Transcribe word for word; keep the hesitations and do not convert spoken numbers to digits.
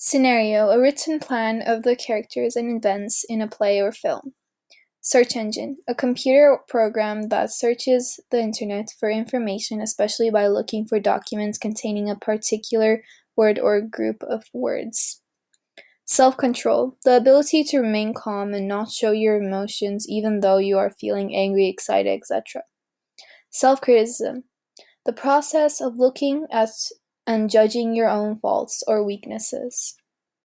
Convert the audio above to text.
Scenario: a written plan of the characters and events in a play or film. Search engine: a computer program that searches the internet for information, especially by looking for documents containing a particular word or group of words. Self-control: the ability to remain calm and not show your emotions even though you are feeling angry, excited, et cetera. Self-criticism: the process of looking at and judging your own faults or weaknesses.